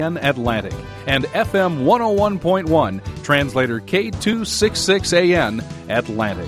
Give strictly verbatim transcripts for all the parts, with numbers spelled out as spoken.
Atlantic, and F M one oh one point one, translator K two sixty-six A N Atlantic.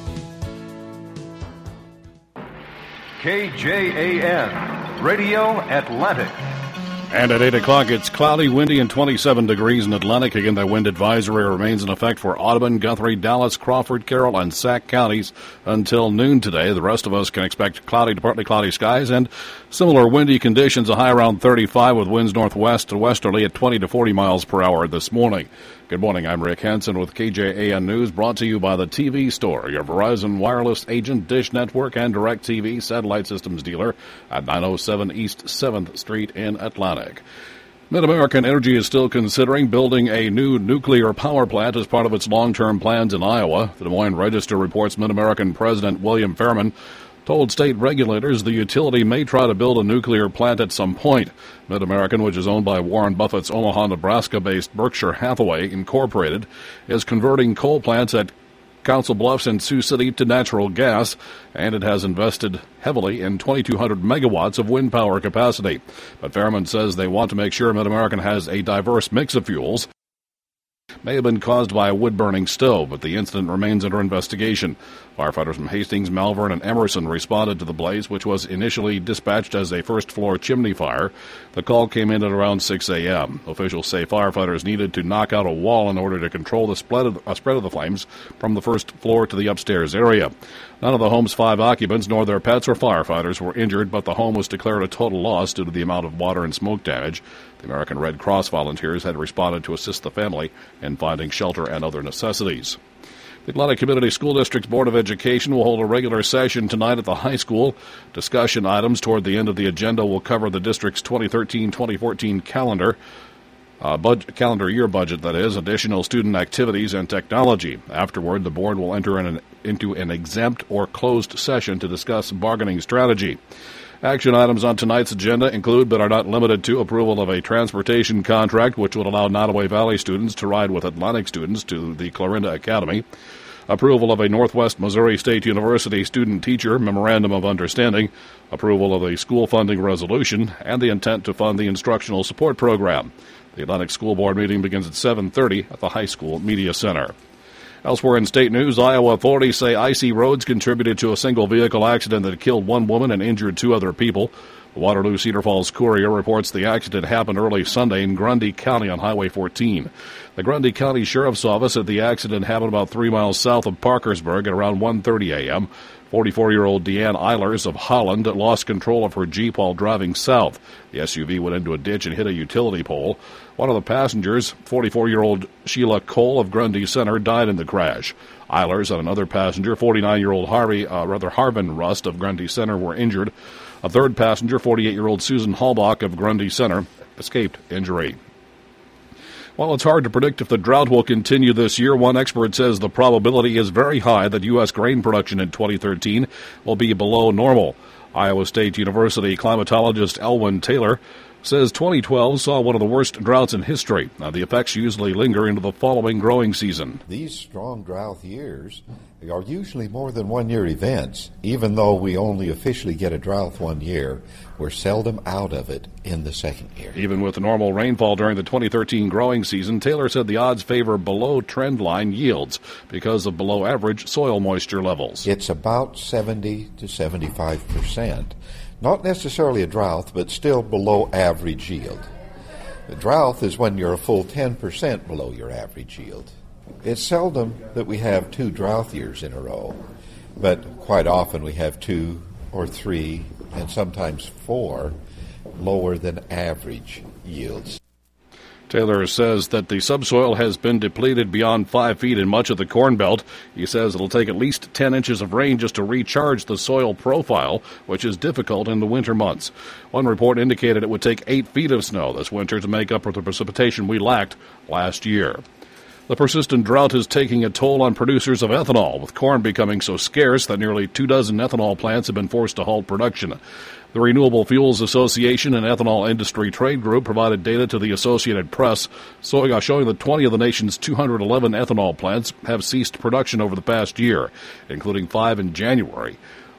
K J A N, Radio Atlantic. And at eight o'clock, it's cloudy, windy, and twenty-seven degrees in Atlantic. Again, that wind advisory remains in effect for Audubon, Guthrie, Dallas, Crawford, Carroll, and Sac counties until noon today. The rest of us can expect cloudy to partly cloudy skies and similar windy conditions, a high around thirty-five with winds northwest to westerly at twenty to forty miles per hour this morning. Good morning, I'm Rick Hansen with K J A N News, brought to you by the T V Store, your Verizon wireless agent, Dish Network, and DirecTV satellite systems dealer at nine oh seven East seventh Street in Atlantic. Mid-American Energy is still considering building a new nuclear power plant as part of its long-term plans in Iowa. The Des Moines Register reports Mid-American President William Fairman told state regulators the utility may try to build a nuclear plant at some point. Mid-American, which is owned by Warren Buffett's Omaha, Nebraska-based Berkshire Hathaway Incorporated, is converting coal plants at Council Bluffs and Sioux City to natural gas, and it has invested heavily in twenty-two hundred megawatts of wind power capacity. But Fairman says they want to make sure Mid-American has a diverse mix of fuels. May have been caused by a wood-burning stove, but the incident remains under investigation. Firefighters from Hastings, Malvern, and Emerson responded to the blaze, which was initially dispatched as a first-floor chimney fire. The call came in at around six a.m. Officials say firefighters needed to knock out a wall in order to control the spread of, uh, spread of the flames from the first floor to the upstairs area. None of the home's five occupants, nor their pets or firefighters, were injured, but the home was declared a total loss due to the amount of water and smoke damage. The American Red Cross volunteers had responded to assist the family in finding shelter and other necessities. The Atlantic Community School District's Board of Education will hold a regular session tonight at the high school. Discussion items toward the end of the agenda will cover the district's twenty thirteen twenty fourteen calendar, uh, bud- calendar year budget, that is, additional student activities and technology. Afterward, the board will enter in an, into an exempt or closed session to discuss bargaining strategy. Action items on tonight's agenda include, but are not limited to, approval of a transportation contract which would allow Nottoway Valley students to ride with Atlantic students to the Clarinda Academy, approval of a Northwest Missouri State University student-teacher memorandum of understanding, approval of a school funding resolution, and the intent to fund the instructional support program. The Atlantic School Board meeting begins at seven thirty at the High School Media Center. Elsewhere in state news, Iowa authorities say icy roads contributed to a single vehicle accident that killed one woman and injured two other people. The Waterloo Cedar Falls Courier reports the accident happened early Sunday in Grundy County on Highway fourteen. The Grundy County Sheriff's Office said the accident happened about three miles south of Parkersburg at around one thirty a.m. forty-four-year-old Deanne Eilers of Holland lost control of her Jeep while driving south. The S U V went into a ditch and hit a utility pole. One of the passengers, forty-four-year-old Sheila Cole of Grundy Center, died in the crash. Eilers and another passenger, forty-nine-year-old Harvey, uh, rather Harvin Rust of Grundy Center, were injured. A third passenger, forty-eight-year-old Susan Hallbach of Grundy Center, escaped injury. While it's hard to predict if the drought will continue this year, one expert says the probability is very high that U S grain production in twenty thirteen will be below normal. Iowa State University climatologist Elwyn Taylor says twenty twelve saw one of the worst droughts in history. Now, the effects usually linger into the following growing season. These strong drought years are usually more than one-year events. Even though we only officially get a drought one year, we're seldom out of it in the second year. Even with normal rainfall during the twenty thirteen growing season, Taylor said the odds favor below trend line yields because of below average soil moisture levels. It's about seventy to seventy-five percent. Not necessarily a drought, but still below average yield. A drought is when you're a full ten percent below your average yield. It's seldom that we have two drought years in a row, but quite often we have two or three, and sometimes four, lower than average yields. Taylor says that the subsoil has been depleted beyond five feet in much of the Corn Belt. He says it'll take at least ten inches of rain just to recharge the soil profile, which is difficult in the winter months. One report indicated it would take eight feet of snow this winter to make up for the precipitation we lacked last year. The persistent drought is taking a toll on producers of ethanol, with corn becoming so scarce that nearly two dozen ethanol plants have been forced to halt production. The Renewable Fuels Association and Ethanol Industry Trade Group provided data to the Associated Press showing that twenty of the nation's two hundred eleven ethanol plants have ceased production over the past year, including five in January.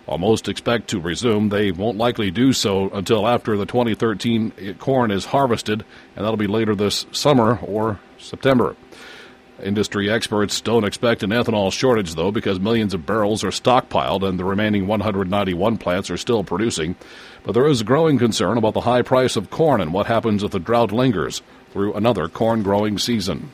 While most expect to resume, they won't likely do so until after the twenty thirteen corn is harvested, and that'll be later this summer or September. Industry experts don't expect an ethanol shortage, though, because millions of barrels are stockpiled and the remaining one hundred ninety-one plants are still producing. But there is growing concern about the high price of corn and what happens if the drought lingers through another corn-growing season.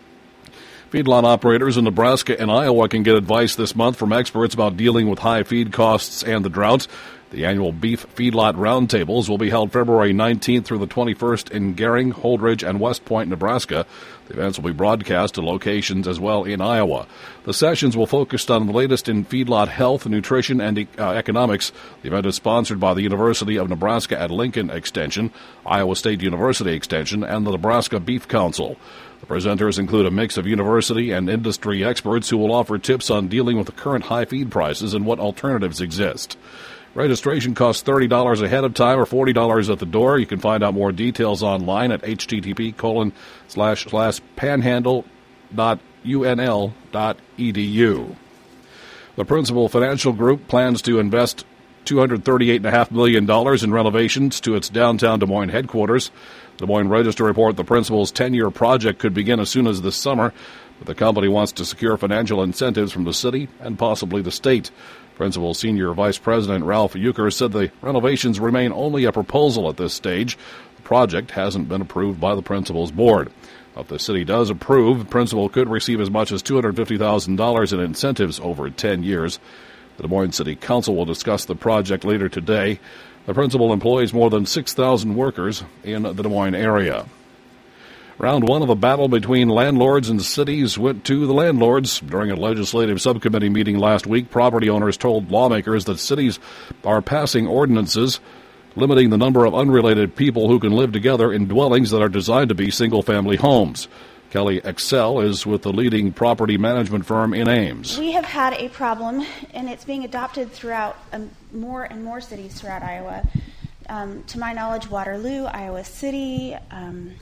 Feedlot operators in Nebraska and Iowa can get advice this month from experts about dealing with high feed costs and the drought. The annual Beef Feedlot Roundtables will be held February nineteenth through the twenty-first in Gering, Holdridge, and West Point, Nebraska. The events will be broadcast to locations as well in Iowa. The sessions will focus on the latest in feedlot health, nutrition, and uh, economics. The event is sponsored by the University of Nebraska at Lincoln Extension, Iowa State University Extension, and the Nebraska Beef Council. The presenters include a mix of university and industry experts who will offer tips on dealing with the current high feed prices and what alternatives exist. Registration costs thirty dollars ahead of time or forty dollars at the door. You can find out more details online at http colon slash slash panhandle dot unl dot edu. The Principal Financial Group plans to invest two hundred thirty-eight point five million dollars in renovations to its downtown Des Moines headquarters. The Des Moines Register report the principal's ten-year project could begin as soon as this summer, but the company wants to secure financial incentives from the city and possibly the state. Principal Senior Vice President Ralph Euchre said the renovations remain only a proposal at this stage. The project hasn't been approved by the principal's board. If the city does approve, the principal could receive as much as two hundred fifty thousand dollars in incentives over ten years. The Des Moines City Council will discuss the project later today. The principal employs more than six thousand workers in the Des Moines area. Round one of a battle between landlords and cities went to the landlords. During a legislative subcommittee meeting last week, property owners told lawmakers that cities are passing ordinances limiting the number of unrelated people who can live together in dwellings that are designed to be single-family homes. Kelly Excel is with the leading property management firm in Ames. We have had a problem, and it's being adopted throughout um, more and more cities throughout Iowa. Um, to my knowledge, Waterloo, Iowa City, um,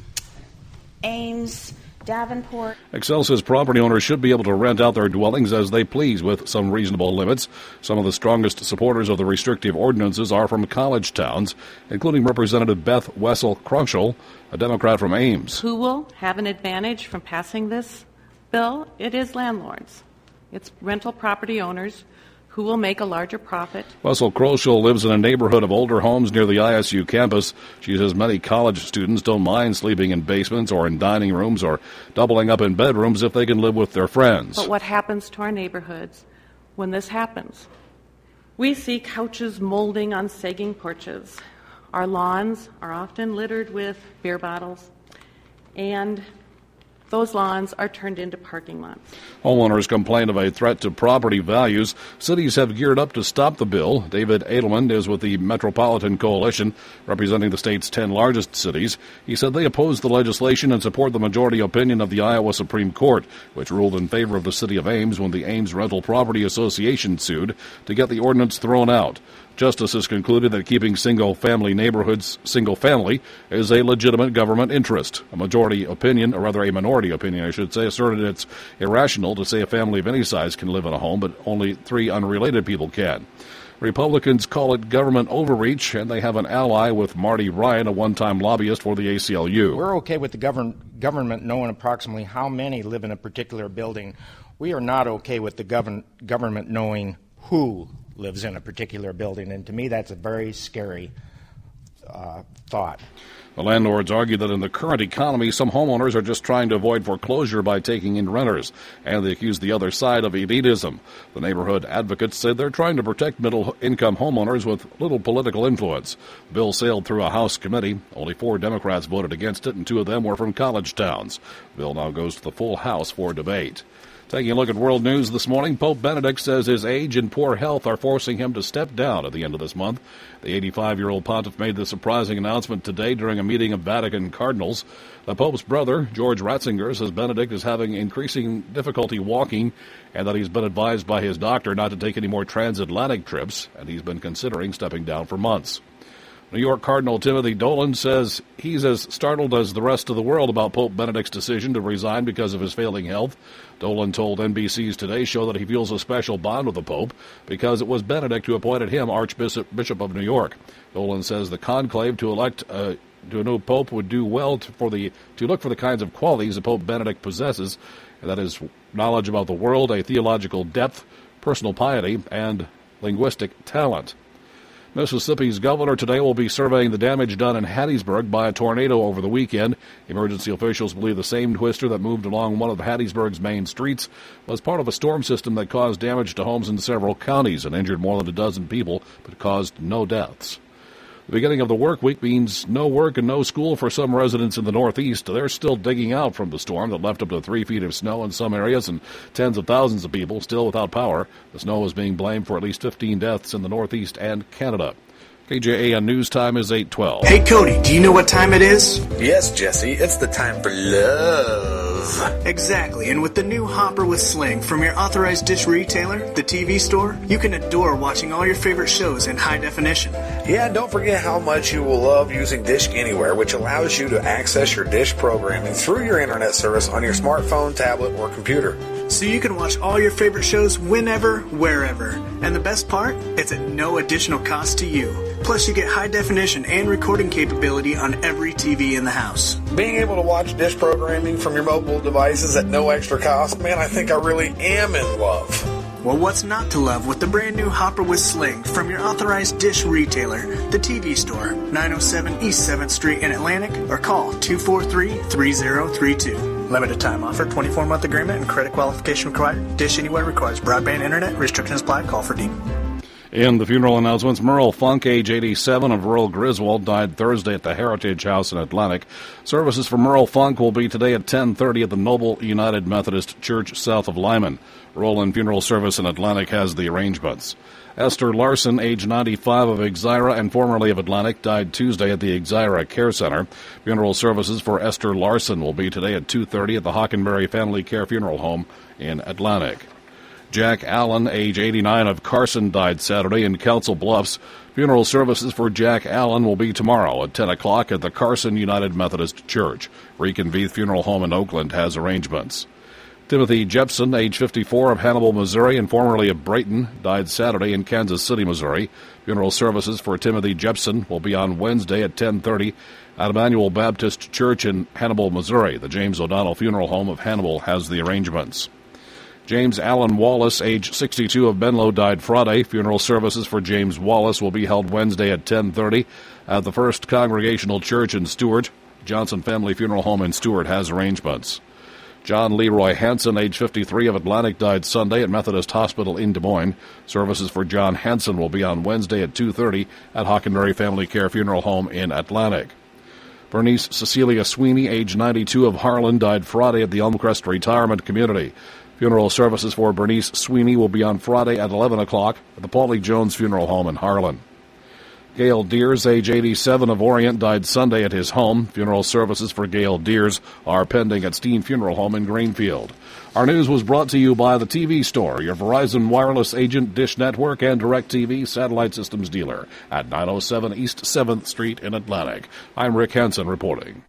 Ames, Davenport. Excel says property owners should be able to rent out their dwellings as they please with some reasonable limits. Some of the strongest supporters of the restrictive ordinances are from college towns, including Representative Beth Wessel-Krunschel, a Democrat from Ames. Who will have an advantage from passing this bill? It is landlords. It's rental property owners who will make a larger profit. Wessel-Krunschel lives in a neighborhood of older homes near the I S U campus. She says many college students don't mind sleeping in basements or in dining rooms or doubling up in bedrooms if they can live with their friends. But what happens to our neighborhoods when this happens? We see couches molding on sagging porches. Our lawns are often littered with beer bottles, and those lawns are turned into parking lots. Homeowners complain of a threat to property values. Cities have geared up to stop the bill. David Edelman is with the Metropolitan Coalition, representing the state's ten largest cities. He said they oppose the legislation and support the majority opinion of the Iowa Supreme Court, which ruled in favor of the city of Ames when the Ames Rental Property Association sued to get the ordinance thrown out. Justices concluded that keeping single-family neighborhoods single-family is a legitimate government interest. A majority opinion, or rather a minority opinion, I should say, asserted it's irrational to say a family of any size can live in a home, but only three unrelated people can. Republicans call it government overreach, and they have an ally with Marty Ryan, a one-time lobbyist for the A C L U. We're okay with the govern- government knowing approximately how many live in a particular building. We are not okay with the govern- government knowing who lives in a particular building, and to me that's a very scary uh, thought. The landlords argue that in the current economy, some homeowners are just trying to avoid foreclosure by taking in renters, and they accuse the other side of elitism. The neighborhood advocates said they're trying to protect middle-income homeowners with little political influence. The bill sailed through a House committee. Only four Democrats voted against it, and two of them were from college towns. The bill now goes to the full House for debate. Taking a look at world news this morning, Pope Benedict says his age and poor health are forcing him to step down at the end of this month. The eighty-five-year-old pontiff made the surprising announcement today during a meeting of Vatican cardinals. The Pope's brother, George Ratzinger, says Benedict is having increasing difficulty walking and that he's been advised by his doctor not to take any more transatlantic trips, and he's been considering stepping down for months. New York Cardinal Timothy Dolan says he's as startled as the rest of the world about Pope Benedict's decision to resign because of his failing health. Dolan told N B C's Today Show that he feels a special bond with the Pope because it was Benedict who appointed him Archbishop Bishop of New York. Dolan says the conclave to elect uh, to a new Pope would do well to, for the to look for the kinds of qualities that Pope Benedict possesses, and that is knowledge about the world, a theological depth, personal piety, and linguistic talent. Mississippi's governor today will be surveying the damage done in Hattiesburg by a tornado over the weekend. Emergency officials believe the same twister that moved along one of Hattiesburg's main streets was part of a storm system that caused damage to homes in several counties and injured more than a dozen people, but caused no deaths. The beginning of the work week means no work and no school for some residents in the Northeast. They're still digging out from the storm that left up to three feet of snow in some areas and tens of thousands of people still without power. The snow is being blamed for at least fifteen deaths in the Northeast and Canada. K J A N News Time is eight twelve. Hey, Cody, do you know what time it is? Yes, Jesse, it's the time for love. Exactly, and with the new Hopper with Sling from your authorized dish retailer, the T V store, you can adore watching all your favorite shows in high definition. Yeah, and don't forget how much you will love using Dish Anywhere, which allows you to access your Dish programming through your internet service on your smartphone, tablet, or computer. So you can watch all your favorite shows whenever, wherever. And the best part? It's at no additional cost to you. Plus, you get high definition and recording capability on every T V in the house. Being able to watch Dish programming from your mobile devices at no extra cost, man, I think I really am in love. Well, what's not to love with the brand new Hopper with Sling from your authorized Dish retailer, the T V store, nine oh seven East seventh Street in Atlantic, or call two four three, three oh three two. Limited time offer, twenty-four month agreement, and credit qualification required. Dish Anywhere requires broadband internet. Restrictions apply. Call for D. In the funeral announcements, Merle Funk, age eighty-seven, of rural Griswold, died Thursday at the Heritage House in Atlantic. Services for Merle Funk will be today at ten thirty at the Noble United Methodist Church south of Lyman. Roland Funeral Service in Atlantic has the arrangements. Esther Larson, age ninety-five, of Exira and formerly of Atlantic, died Tuesday at the Exira Care Center. Funeral services for Esther Larson will be today at two thirty at the Hockenberry Family Care Funeral Home in Atlantic. Jack Allen, age eighty-nine, of Carson, died Saturday in Council Bluffs. Funeral services for Jack Allen will be tomorrow at ten o'clock at the Carson United Methodist Church. Reconveith Funeral Home in Oakland has arrangements. Timothy Jepson, age fifty-four, of Hannibal, Missouri, and formerly of Brayton, died Saturday in Kansas City, Missouri. Funeral services for Timothy Jepson will be on Wednesday at ten thirty at Emmanuel Baptist Church in Hannibal, Missouri. The James O'Donnell Funeral Home of Hannibal has the arrangements. James Allen Wallace, age sixty-two, of Benlow, died Friday. Funeral services for James Wallace will be held Wednesday at ten thirty at the First Congregational Church in Stewart. Johnson Family Funeral Home in Stewart has arrangements. John Leroy Hansen, age fifty-three, of Atlantic, died Sunday at Methodist Hospital in Des Moines. Services for John Hansen will be on Wednesday at two thirty at Hockenberry Family Care Funeral Home in Atlantic. Bernice Cecilia Sweeney, age ninety-two, of Harlan, died Friday at the Elmcrest Retirement Community. Funeral services for Bernice Sweeney will be on Friday at eleven o'clock at the Paulie Jones Funeral Home in Harlan. Gail Deers, age eighty-seven, of Orient, died Sunday at his home. Funeral services for Gail Deers are pending at Steen Funeral Home in Greenfield. Our news was brought to you by the T V Store, your Verizon Wireless agent, Dish Network, and DirecTV satellite systems dealer at nine oh seven East seventh Street in Atlantic. I'm Rick Hansen reporting.